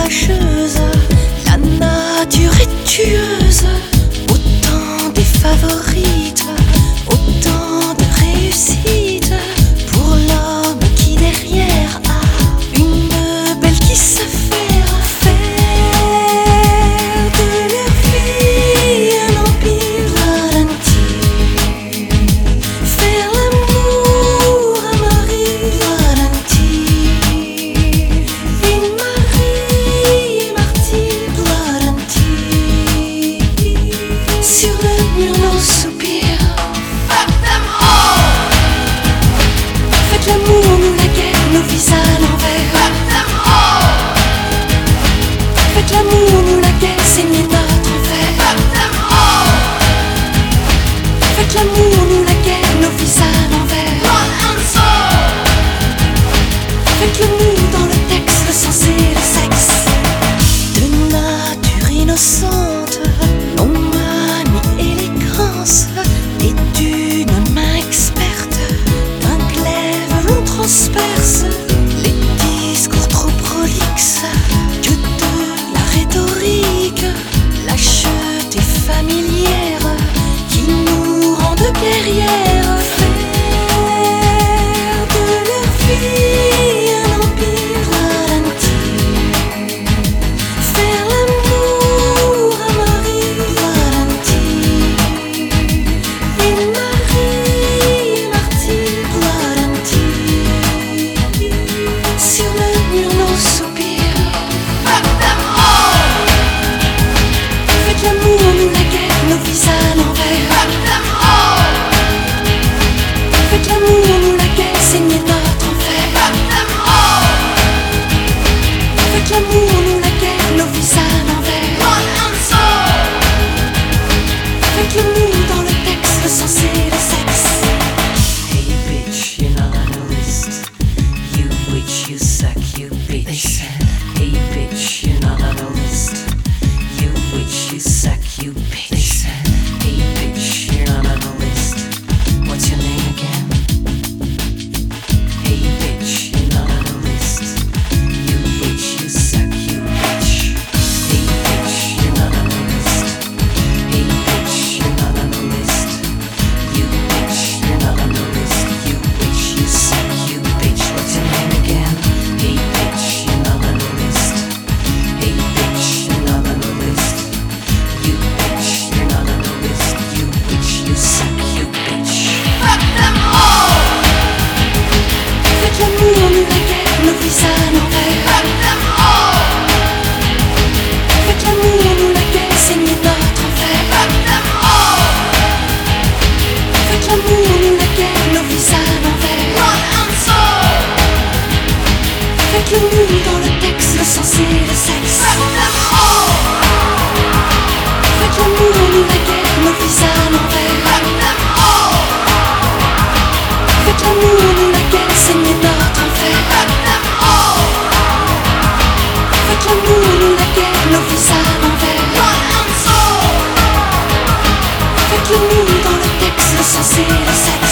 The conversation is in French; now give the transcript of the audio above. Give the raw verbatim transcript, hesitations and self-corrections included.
fâcheuse, la nature est tueuse. Autant des favorites, autant de réussites pour l'homme qui derrière a une belle qui sait faire, faire de leur vie un empire, Valentine, faire l'amour à Marie, Valentine, une Marie martyre, Valentine. Sur le mur nos soupirs, fuck them all. Faites l'amour, nous la guerre, nos vies à l'envers, fuck them all. Faites l'amour, nous la guerre, saignez notre enfer, fuck them all. Faites l'amour, nous la guerre, nos vies à l'envers, run and soul. Faites-le nous dans le texte, le sens et le sexe. De nature innocente, non manie élégance, et d'une main experte, d'un glaive l'on transperce les discours trop prolixes que de la rhétorique, lâcheté familière qui nous rendent guerrières. Faire de leur vie un empire, Valentine, faire l'amour à Marie, Valentine, une Marie martyre, Valentine. Sur le mur nos soupirs, fuck them all. Faites l'amour, nous la guerre, nos vies à l'envers, fuck them all. Faites l'amour, nous la guerre, saignez notre enfer, fuck them all. Faites l'amour, nous la guerre, nos vies à l'envers, run and soul. Faites-le nous dans le texte, le sens et le sexe. Hey bitch, you're not on the list. You witch, you suck, you bitch. They said, hey bitch, you're not on the list. You witch, you suck, you bitch. They said, hey bitch, you're not on the list. What's your name again? Hey bitch, you're not on the list. You witch, you suck, you bitch. Hey bitch, you're not on the list. Hey bitch, you're not on the list. You bitch, you're not on the list. You bitch, you suck, you bitch. What's your name again? Hey bitch, you're not on the list. Hey bitch, you're not on the list. You bitch, you're not on the list. You bitch, you suck, you bitch. Fuck them all. Faites l'amour, nous la guerre, nos vies à l'envers, fuck them all. Faites l'amour, nous la guerre, saignez notre enfer, fuck them all. Faites l'amour, nous la guerre, nos vies à l'envers, run and soul. Faites-le nous dans le texte, le sens et le sexe, fuck them all. Faites l'amour, nous la guerre, nos vies à l'envers, fuck them all. Faites l'amour, nous la guerre, saignez notre enfer, fuck them all. Faites l'amour, nous la guerre, nos vies à l'envers, run and soul. Faites-le nous dans le texte, le sens et le sexe.